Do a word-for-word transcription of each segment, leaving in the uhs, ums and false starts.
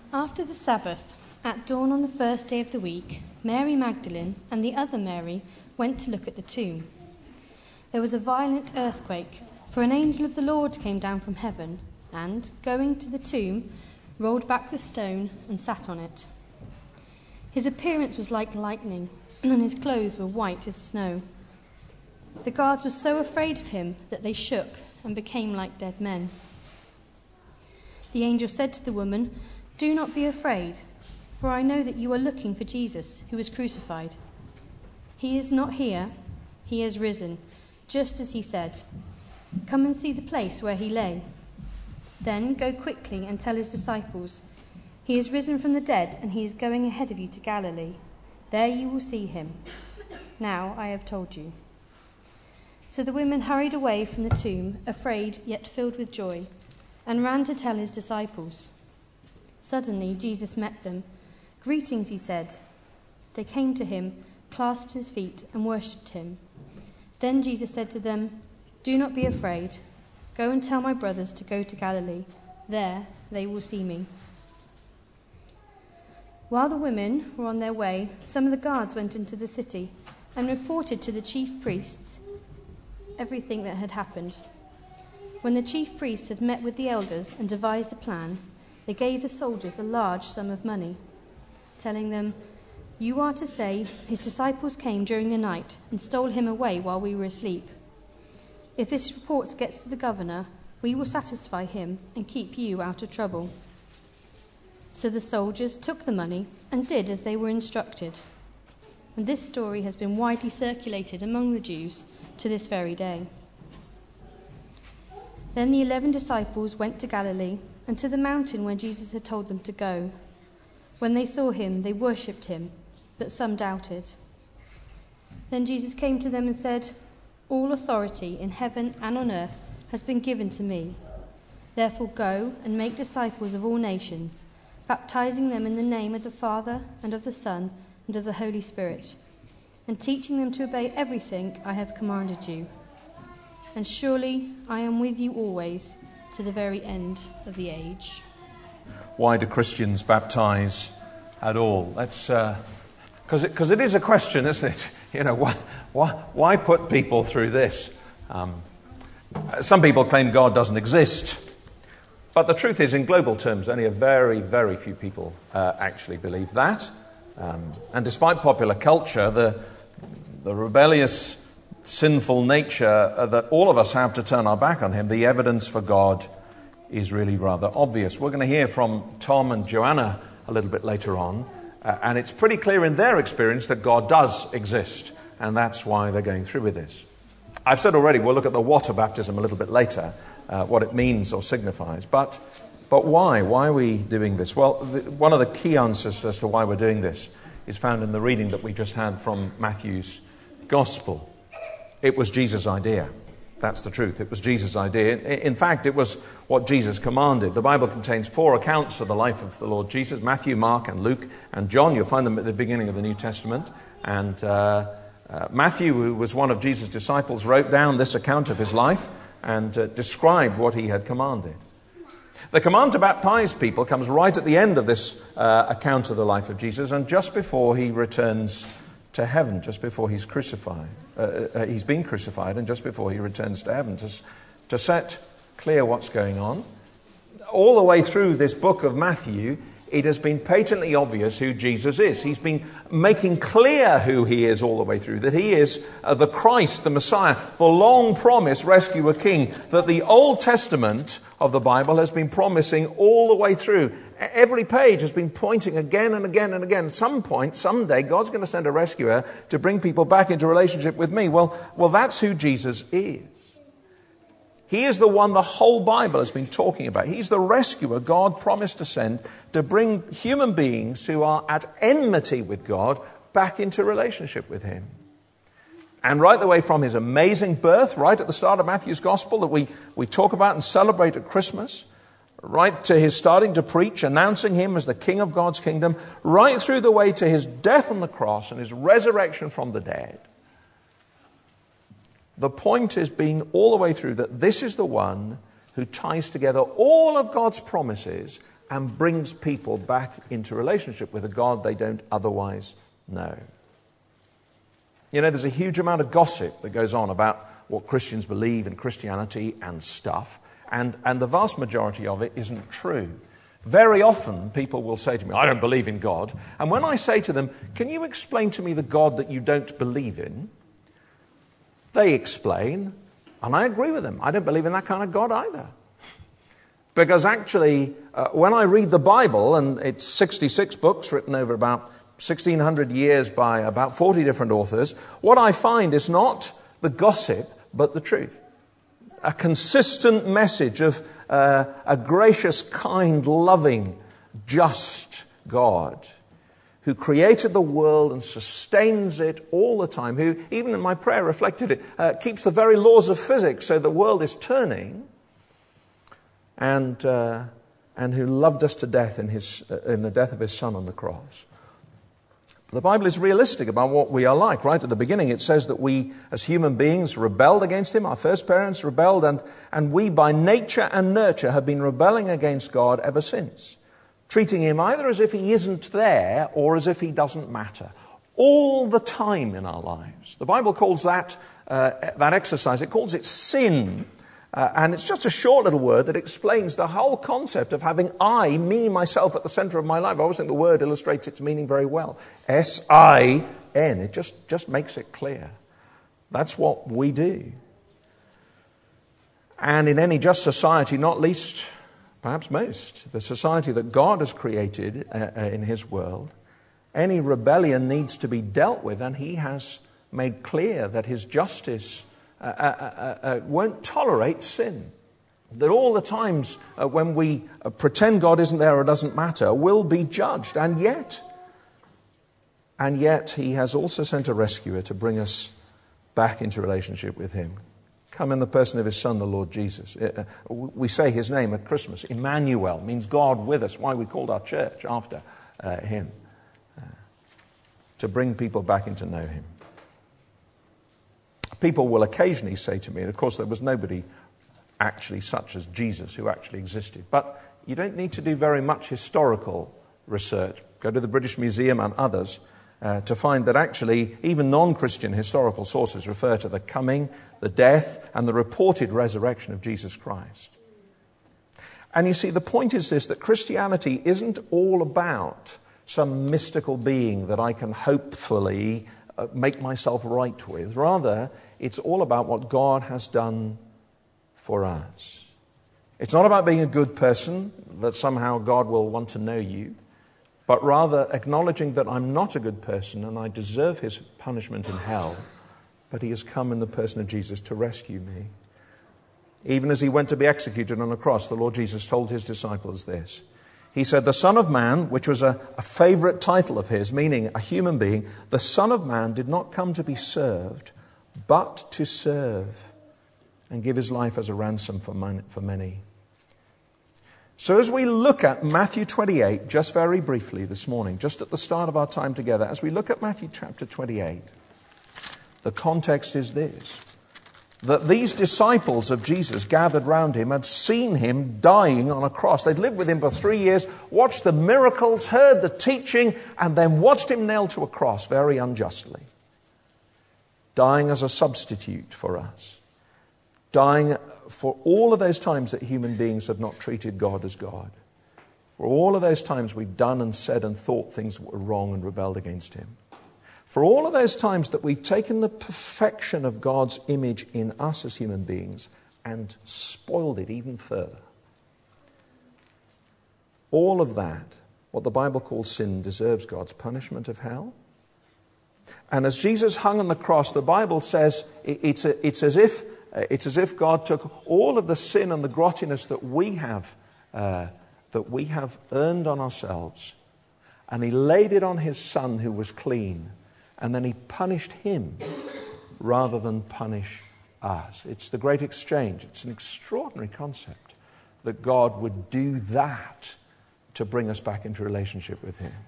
After the Sabbath, at dawn on the first day of the week, Mary Magdalene and the other Mary went to look at the tomb. There was a violent earthquake, for an angel of the Lord came down from heaven and, going to the tomb, rolled back the stone and sat on it. His appearance was like lightning, and his clothes were white as snow. The guards were so afraid of him that they shook and became like dead men. The angel said to the woman, "Do not be afraid, for I know that you are looking for Jesus, who was crucified. He is not here, he has risen, just as he said. Come and see the place where he lay. Then go quickly and tell his disciples, he is risen from the dead, and he is going ahead of you to Galilee. There you will see him. Now I have told you." So the women hurried away from the tomb, afraid yet filled with joy, and ran to tell his disciples. Suddenly Jesus met them. "Greetings," he said. They came to him, clasped his feet, and worshipped him. Then Jesus said to them, "Do not be afraid. Go and tell my brothers to go to Galilee. There they will see me." While the women were on their way, some of the guards went into the city and reported to the chief priests everything that had happened. When the chief priests had met with the elders and devised a plan, they gave the soldiers a large sum of money, telling them, "You are to say, his disciples came during the night and stole him away while we were asleep. If this report gets to the governor, we will satisfy him and keep you out of trouble." So the soldiers took the money and did as they were instructed. And this story has been widely circulated among the Jews to this very day. Then the eleven disciples went to Galilee and to the mountain where Jesus had told them to go. When they saw him, they worshipped him, but some doubted. Then Jesus came to them and said, "All authority in heaven and on earth has been given to me. Therefore go and make disciples of all nations, baptizing them in the name of the Father and of the Son and of the Holy Spirit, and teaching them to obey everything I have commanded you. And surely I am with you always to the very end of the age." Why do Christians baptize at all? Let's, because uh, it, it is a question, isn't it? You know, why, why, why put people through this? Um, some people claim God doesn't exist. But the truth is, in global terms, only a very, very few people uh, actually believe that. Um, and despite popular culture, the, the rebellious, sinful nature uh, that all of us have to turn our back on him, the evidence for God is really rather obvious. We're going to hear from Tom and Joanna a little bit later on, uh, and it's pretty clear in their experience that God does exist, and that's why they're going through with this. I've said already, we'll look at the water baptism a little bit later, uh, what it means or signifies. But but why? Why are we doing this? Well, the, one of the key answers as to why we're doing this is found in the reading that we just had from Matthew's Gospel. It was Jesus' idea. That's the truth. It was Jesus' idea. In fact, it was what Jesus commanded. The Bible contains four accounts of the life of the Lord Jesus: Matthew, Mark, and Luke, and John. You'll find them at the beginning of the New Testament. And uh, uh, Matthew, who was one of Jesus' disciples, wrote down this account of his life and uh, described what he had commanded. The command to baptize people comes right at the end of this uh, account of the life of Jesus, and just before he returns to heaven, just before he's crucified. Uh, uh, he's been crucified, and just before he returns to heaven, to, to set clear what's going on. All the way through this book of Matthew, it has been patently obvious who Jesus is. He's been making clear who he is all the way through, that he is uh, the Christ, the Messiah, the long-promised rescuer king that the Old Testament of the Bible has been promising all the way through. Every page has been pointing again and again and again. At some point, someday, God's going to send a rescuer to bring people back into relationship with me. Well, well, that's who Jesus is. He is the one the whole Bible has been talking about. He's the rescuer God promised to send to bring human beings who are at enmity with God back into relationship with him. And right the way from his amazing birth, right at the start of Matthew's Gospel that we, we talk about and celebrate at Christmas, right to his starting to preach, announcing him as the King of God's kingdom, right through the way to his death on the cross and his resurrection from the dead. The point is being all the way through that this is the one who ties together all of God's promises and brings people back into relationship with a God they don't otherwise know. You know, there's a huge amount of gossip that goes on about what Christians believe in Christianity and stuff, and, and the vast majority of it isn't true. Very often people will say to me, I don't believe in God. And when I say to them, can you explain to me the God that you don't believe in? They explain, and I agree with them. I don't believe in that kind of God either. Because actually, uh, when I read the Bible, and it's sixty-six books written over about sixteen hundred years by about forty different authors, what I find is not the gossip, but the truth. A consistent message of uh, a gracious, kind, loving, just God who created the world and sustains it all the time, who, even in my prayer reflected it, uh, keeps the very laws of physics so the world is turning, and uh, and who loved us to death in his uh, in the death of his Son on the cross. The Bible is realistic about what we are like. Right at the beginning it says that we as human beings rebelled against him. Our first parents rebelled, and, and we by nature and nurture have been rebelling against God ever since. Treating him either as if he isn't there or as if he doesn't matter. All the time in our lives. The Bible calls that, uh, that exercise, it calls it sin. Uh, and it's just a short little word that explains the whole concept of having I, me, myself at the center of my life. I always think the word illustrates its meaning very well. S I N. It just, just makes it clear. That's what we do. And in any just society, not least, perhaps most, the society that God has created uh, uh, in his world, any rebellion needs to be dealt with, and he has made clear that his justice Uh, uh, uh, uh, won't tolerate sin. That all the times uh, when we uh, pretend God isn't there or doesn't matter will be judged. And yet, and yet he has also sent a rescuer to bring us back into relationship with him. Come in the person of his Son, the Lord Jesus. Uh, we say his name at Christmas. Emmanuel means God with us. Why we called our church after uh, him. Uh, to bring people back in to know him. People will occasionally say to me, of course there was nobody actually such as Jesus who actually existed, but you don't need to do very much historical research. Go to the British Museum and others uh, to find that actually even non-Christian historical sources refer to the coming, the death, and the reported resurrection of Jesus Christ. And you see, the point is this, that Christianity isn't all about some mystical being that I can hopefully uh, make myself right with. Rather, it's all about what God has done for us. It's not about being a good person, that somehow God will want to know you, but rather acknowledging that I'm not a good person and I deserve his punishment in hell, but he has come in the person of Jesus to rescue me. Even as he went to be executed on a cross, the Lord Jesus told his disciples this. He said, the Son of Man, which was a, a favorite title of his, meaning a human being, the Son of Man did not come to be served, but to serve and give his life as a ransom for many. So as we look at Matthew twenty-eight, just very briefly this morning, just at the start of our time together, as we look at Matthew chapter twenty-eight, the context is this, that these disciples of Jesus gathered round him had seen him dying on a cross. They'd lived with him for three years, watched the miracles, heard the teaching, and then watched him nailed to a cross very unjustly. Dying as a substitute for us. Dying for all of those times that human beings have not treated God as God. For all of those times we've done and said and thought things that were wrong and rebelled against him. For all of those times that we've taken the perfection of God's image in us as human beings and spoiled it even further. All of that, what the Bible calls sin, deserves God's punishment of hell. And as Jesus hung on the cross, the Bible says it's, a, it's, as if, it's as if God took all of the sin and the grottiness that we have, uh, that we have earned on ourselves, and he laid it on his Son who was clean, and then he punished him rather than punish us. It's the great exchange. It's an extraordinary concept that God would do that to bring us back into relationship with him.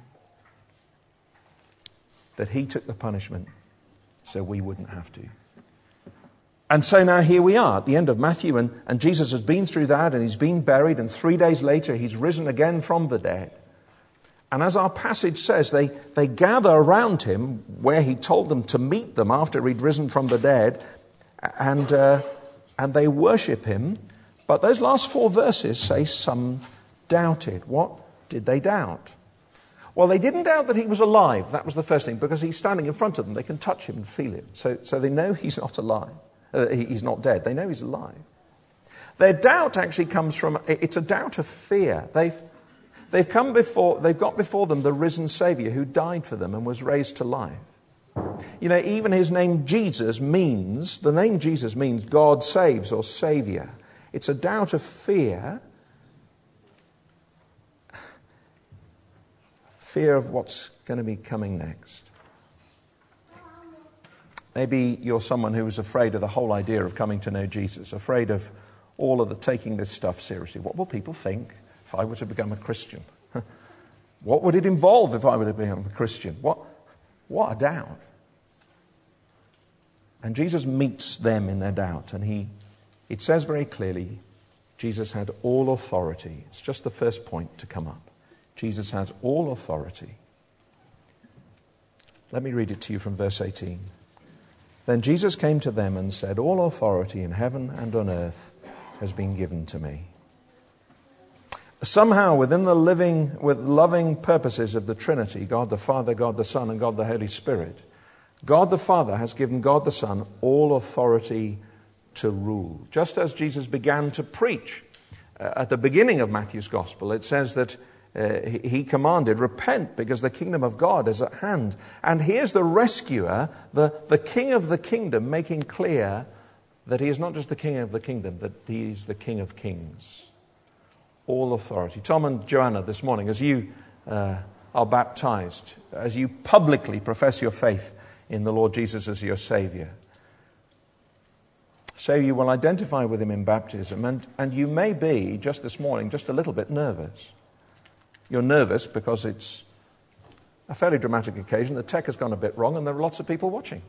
That he took the punishment so we wouldn't have to. And so now here we are at the end of Matthew, and, and Jesus has been through that, and he's been buried, and three days later he's risen again from the dead. And as our passage says, they, they gather around him where he told them to meet them after he'd risen from the dead, and, uh, and they worship him. But those last four verses say some doubted. What did they doubt? Well, they didn't doubt that he was alive. That was the first thing, because he's standing in front of them. They can touch him and feel him. So, so they know he's not alive. Uh, he, he's not dead. They know he's alive. Their doubt actually comes from, it's a doubt of fear. They've, they've come before, they've got before them the risen Saviour who died for them and was raised to life. You know, even his name Jesus means, the name Jesus means God saves or Saviour. It's a doubt of fear. Fear of what's going to be coming next. Maybe you're someone who was afraid of the whole idea of coming to know Jesus, afraid of all of the taking this stuff seriously. What will people think if I were to become a Christian? What would it involve if I were to become a Christian? What, what a doubt. And Jesus meets them in their doubt, and he, it says very clearly, Jesus had all authority. It's just the first point to come up. Jesus has all authority. Let me read it to you from verse eighteen. Then Jesus came to them and said, all authority in heaven and on earth has been given to me. Somehow within the living, with loving purposes of the Trinity, God the Father, God the Son, and God the Holy Spirit, God the Father has given God the Son all authority to rule. Just as Jesus began to preach uh, at the beginning of Matthew's Gospel, it says that Uh, he, he commanded, repent because the kingdom of God is at hand. And here's the rescuer, the, the king of the kingdom, making clear that he is not just the king of the kingdom, that he is the King of kings. All authority. Tom and Joanna, this morning, as you uh, are baptized, as you publicly profess your faith in the Lord Jesus as your Savior, so you will identify with him in baptism. And, and you may be, just this morning, just a little bit nervous. You're nervous because it's a fairly dramatic occasion. The tech has gone a bit wrong and there are lots of people watching.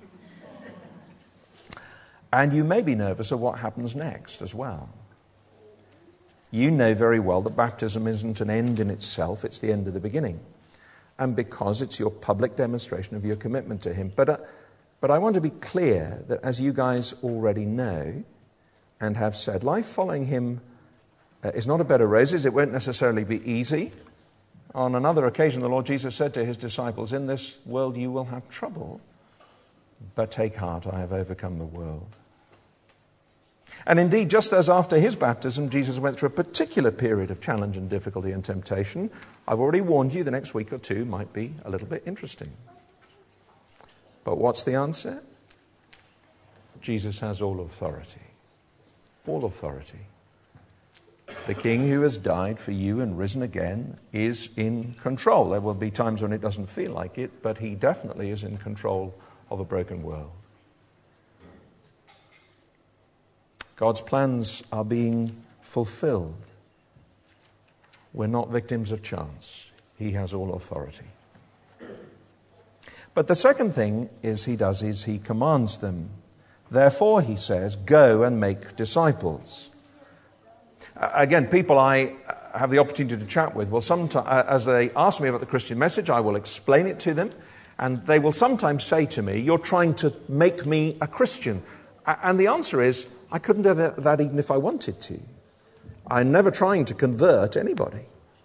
And you may be nervous of what happens next as well. You know very well that baptism isn't an end in itself, it's the end of the beginning. And because it's your public demonstration of your commitment to him. But, uh, but I want to be clear that, as you guys already know and have said, life following him uh, is not a bed of roses. It won't necessarily be easy. On another occasion, the Lord Jesus said to his disciples, in this world you will have trouble, but take heart, I have overcome the world. And indeed, just as after his baptism, Jesus went through a particular period of challenge and difficulty and temptation, I've already warned you the next week or two might be a little bit interesting. But what's the answer? Jesus has all authority. All authority. The King who has died for you and risen again is in control. There will be times when it doesn't feel like it, but he definitely is in control of a broken world. God's plans are being fulfilled. We're not victims of chance. He has all authority. But the second thing is he does is he commands them. Therefore, he says, go and make disciples. Again, people I have the opportunity to chat with will sometimes, as they ask me about the Christian message, I will explain it to them, and they will sometimes say to me, you're trying to make me a Christian. And the answer is, I couldn't do that even if I wanted to. I'm never trying to convert anybody.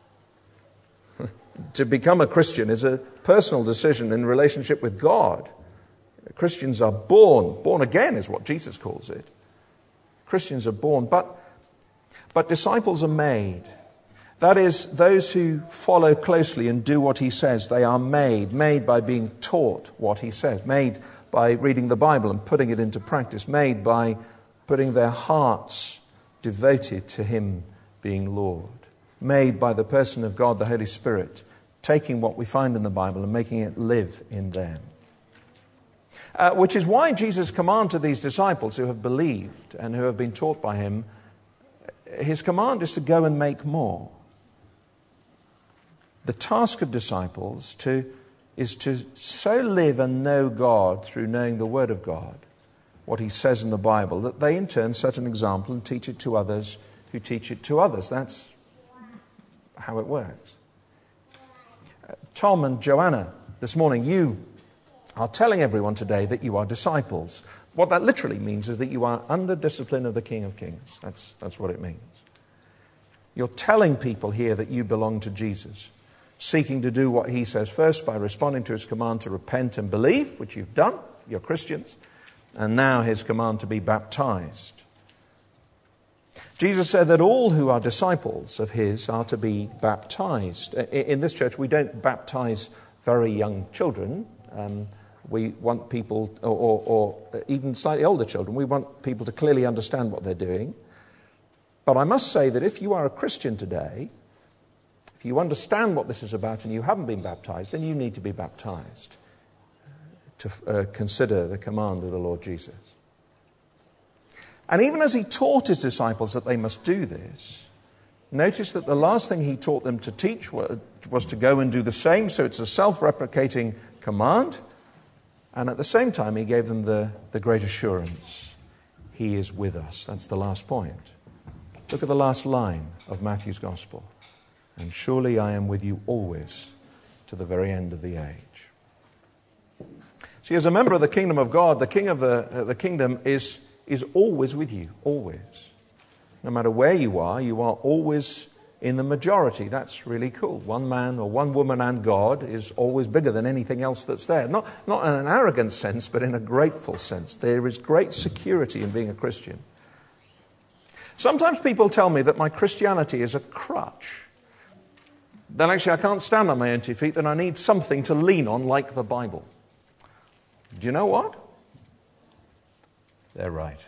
To become a Christian is a personal decision in relationship with God. Christians are born. Born again is what Jesus calls it. Christians are born, but But disciples are made. That is, those who follow closely and do what he says, they are made. Made by being taught what he says. Made by reading the Bible and putting it into practice. Made by putting their hearts devoted to him being Lord. Made by the person of God, the Holy Spirit, taking what we find in the Bible and making it live in them. Uh, which is why Jesus' command to these disciples who have believed and who have been taught by him, his command is to go and make more. The task of disciples to, is to so live and know God through knowing the Word of God what he says in the Bible, that they in turn set an example and teach it to others who teach it to others. That's how it works. Uh, Tom and Joanna, this morning, you are telling everyone today that you are disciples. What that literally means is that you are under discipline of the King of Kings. That's, that's what it means. You're telling people here that you belong to Jesus, seeking to do what he says first by responding to his command to repent and believe, which you've done, you're Christians, and now his command to be baptized. Jesus said that all who are disciples of his are to be baptized. In this church, we don't baptize very young children. Um, we want people, or, or, or even slightly older children, we want people to clearly understand what they're doing. But I must say that if you are a Christian today, if you understand what this is about and you haven't been baptized, then you need to be baptized to uh, consider the command of the Lord Jesus. And even as he taught his disciples that they must do this, notice that the last thing he taught them to teach was to go and do the same. So it's a self-replicating command. And at the same time, he gave them the, the great assurance. He is with us. That's the last point. Look at the last line of Matthew's Gospel. And surely I am with you always to the very end of the age. See, as a member of the kingdom of God, the king of the, uh, the kingdom is, is always with you, always. No matter where you are, you are always in the majority. That's really cool. One man or one woman and God is always bigger than anything else that's there. Not, not in an arrogant sense, but in a grateful sense. There is great security in being a Christian. Sometimes people tell me that my Christianity is a crutch. Then actually I can't stand on my own two feet, then I need something to lean on like the Bible. Do you know what? They're right.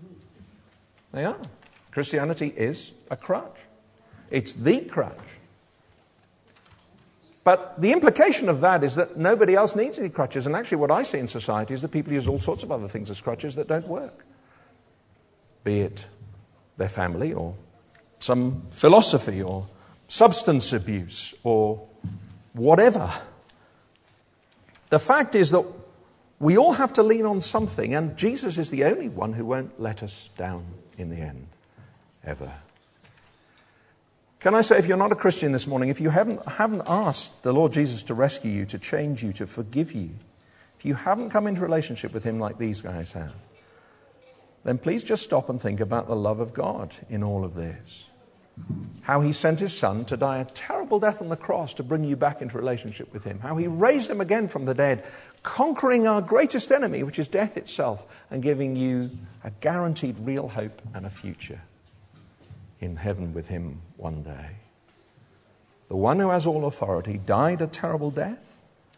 They are. Christianity is a crutch. It's the crutch. But the implication of that is that nobody else needs any crutches. And actually what I see in society is that people use all sorts of other things as crutches that don't work. Be it their family or some philosophy or substance abuse or whatever. The fact is that we all have to lean on something, and Jesus is the only one who won't let us down in the end, ever. Can I say, if you're not a Christian this morning, if you haven't, haven't asked the Lord Jesus to rescue you, to change you, to forgive you, if you haven't come into relationship with him like these guys have, then please just stop and think about the love of God in all of this. How he sent his son to die a terrible death on the cross to bring you back into relationship with him. How he raised him again from the dead, conquering our greatest enemy, which is death itself, and giving you a guaranteed real hope and a future in heaven with him one day. The one who has all authority died a terrible death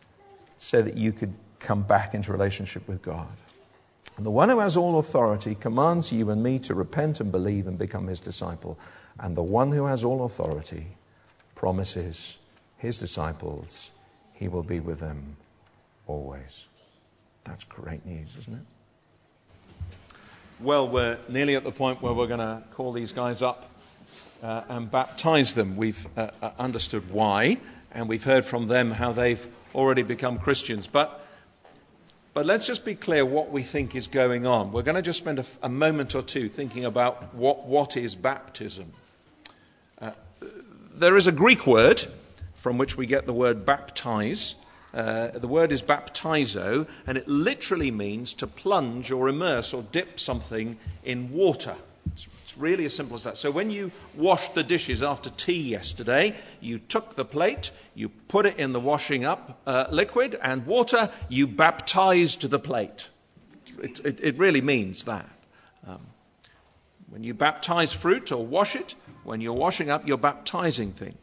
so that you could come back into relationship with God. And the one who has all authority commands you and me to repent and believe and become his disciple. And the one who has all authority promises his disciples he will be with them always. That's great news, isn't it? Well, we're nearly at the point where we're going to call these guys up uh, and baptize them. We've uh, understood why, and we've heard from them how they've already become Christians. But But let's just be clear what we think is going on. We're going to just spend a, a moment or two thinking about what, what is baptism. Uh, there is a Greek word from which we get the word baptize. Uh, the word is baptizo, and it literally means to plunge or immerse or dip something in water. It's, it's really as simple as that. So when you washed the dishes after tea yesterday, you took the plate, you put it in the washing up uh, liquid and water, you baptized the plate. It, it, it really means that. Um, when you baptize fruit or wash it, when you're washing up, you're baptizing things.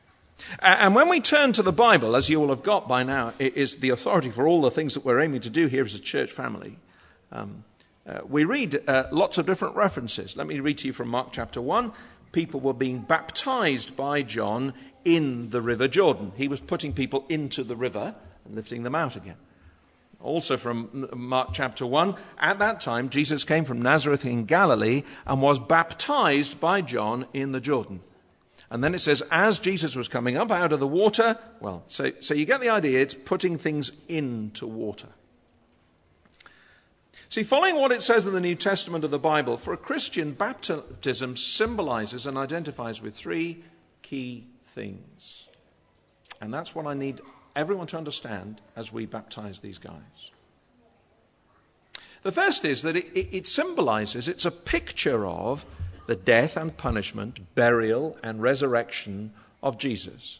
And when we turn to the Bible, as you all have got by now, it is the authority for all the things that we're aiming to do here as a church family. Um, uh, we read uh, lots of different references. Let me read to you from Mark chapter one. People were being baptized by John in the river Jordan. He was putting people into the river and lifting them out again. Also from Mark chapter one, at that time Jesus came from Nazareth in Galilee and was baptized by John in the Jordan. And then it says, as Jesus was coming up out of the water, well, so, so you get the idea, it's putting things into water. See, following what it says in the New Testament of the Bible, for a Christian, baptism symbolizes and identifies with three key things. And that's what I need everyone to understand as we baptize these guys. The first is that it, it, it symbolizes, it's a picture of the death and punishment, burial and resurrection of Jesus.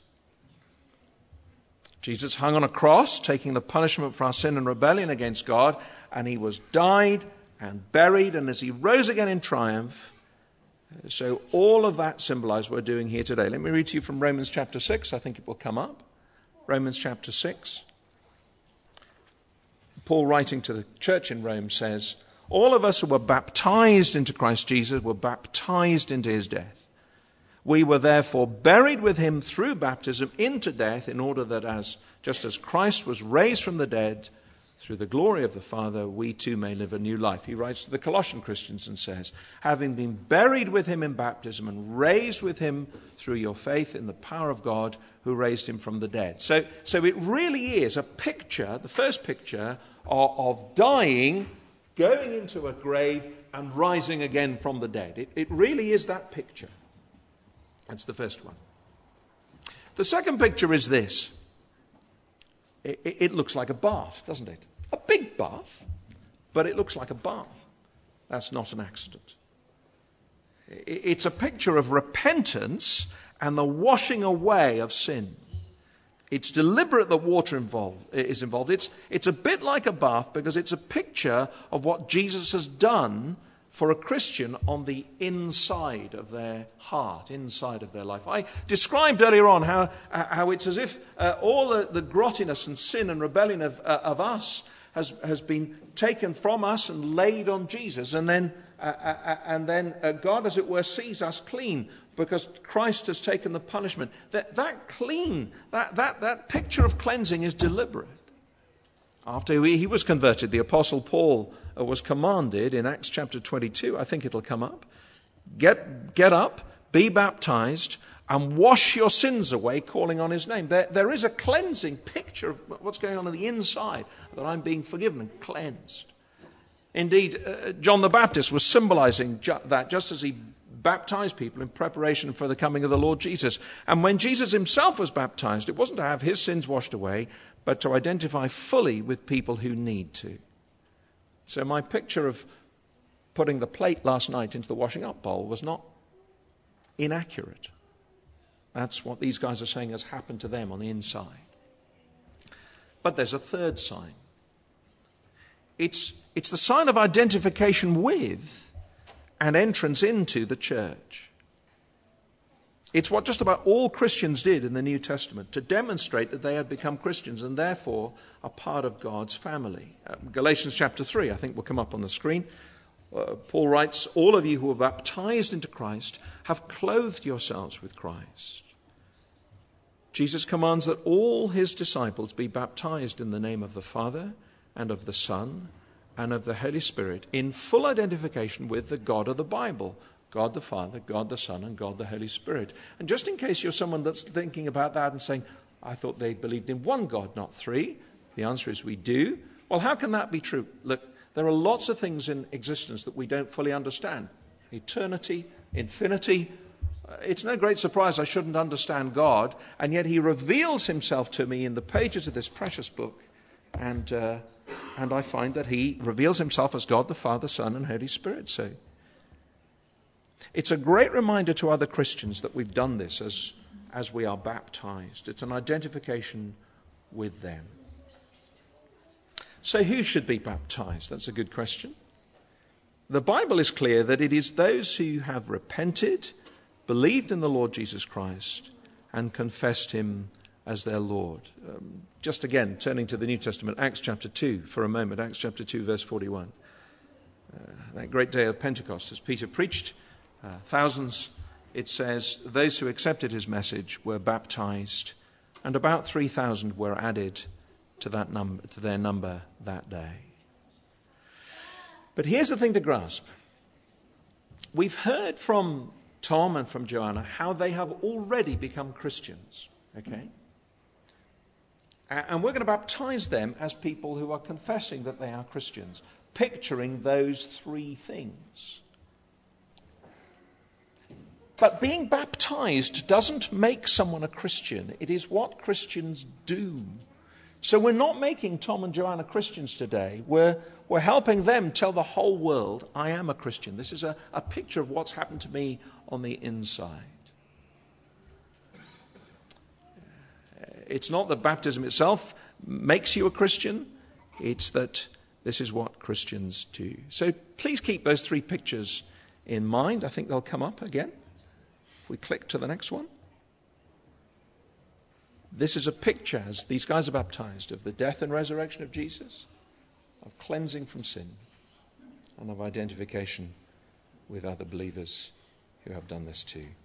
Jesus hung on a cross, taking the punishment for our sin and rebellion against God, and he was died and buried, and as he rose again in triumph. So all of that symbolized what we're doing here today. Let me read to you from Romans chapter six. I think it will come up. Romans chapter six. Paul, writing to the church in Rome, says, all of us who were baptized into Christ Jesus were baptized into his death. We were therefore buried with him through baptism into death, in order that as just as Christ was raised from the dead through the glory of the Father, we too may live a new life. He writes to the Colossian Christians and says, having been buried with him in baptism and raised with him through your faith in the power of God who raised him from the dead. So, so it really is a picture, the first picture of, of dying, going into a grave and rising again from the dead. It, it really is that picture. That's the first one. The second picture is this. It, it, it looks like a bath, doesn't it? A big bath, but it looks like a bath. That's not an accident. It, it's a picture of repentance and the washing away of sin. It's deliberate that water involved, is involved. It's, it's a bit like a bath because it's a picture of what Jesus has done for a Christian on the inside of their heart, inside of their life. I described earlier on how, how it's as if uh, all the, the grottiness and sin and rebellion of, uh, of us has, has been taken from us and laid on Jesus. And then, uh, uh, and then uh, God, as it were, sees us clean because Christ has taken the punishment. That, that clean, that, that, that picture of cleansing is deliberate. After he was converted, the Apostle Paul was commanded in Acts chapter twenty-two, I think it'll come up, get, get up, be baptized, and wash your sins away, calling on his name. There, there is a cleansing picture of what's going on on the inside, that I'm being forgiven and cleansed. Indeed, uh, John the Baptist was symbolizing ju- that just as he baptized people in preparation for the coming of the Lord Jesus. And when Jesus himself was baptized, it wasn't to have his sins washed away, but to identify fully with people who need to. So my picture of putting the plate last night into the washing up bowl was not inaccurate. That's what these guys are saying has happened to them on the inside. But there's a third sign. It's, it's the sign of identification with and entrance into the church. It's what just about all Christians did in the New Testament to demonstrate that they had become Christians and therefore a part of God's family. Uh, Galatians chapter three, I think will come up on the screen. Uh, Paul writes, all of you who are baptized into Christ have clothed yourselves with Christ. Jesus commands that all his disciples be baptized in the name of the Father and of the Son and of the Holy Spirit in full identification with the God of the Bible. God the Father, God the Son, and God the Holy Spirit. And just in case you're someone that's thinking about that and saying, I thought they believed in one God, not three. The answer is we do. Well, how can that be true? Look, there are lots of things in existence that we don't fully understand. Eternity, infinity. It's no great surprise I shouldn't understand God, and yet he reveals himself to me in the pages of this precious book, and, uh, and I find that he reveals himself as God the Father, Son, and Holy Spirit. So it's a great reminder to other Christians that we've done this as, as we are baptized. It's an identification with them. So who should be baptized? That's a good question. The Bible is clear that it is those who have repented, believed in the Lord Jesus Christ, and confessed him as their Lord. Um, just again, turning to the New Testament, Acts chapter two for a moment, Acts chapter two, verse forty-one. Uh, that great day of Pentecost, as Peter preached, Uh, thousands, it says, those who accepted his message were baptized, and about three thousand were added to that number, to their number that day. But here's the thing to grasp. We've heard from Tom and from Joanna how they have already become Christians, okay? And we're going to baptize them as people who are confessing that they are Christians. picturing those three things. But being baptized doesn't make someone a Christian. It is what Christians do. So we're not making Tom and Joanna Christians today. We're, we're helping them tell the whole world, I am a Christian. This is a, a picture of what's happened to me on the inside. It's not that baptism itself makes you a Christian. It's that this is what Christians do. So please keep those three pictures in mind. I think they'll come up again. If we click to the next one. This is a picture, as these guys are baptized, of the death and resurrection of Jesus, of cleansing from sin, and of identification with other believers who have done this too.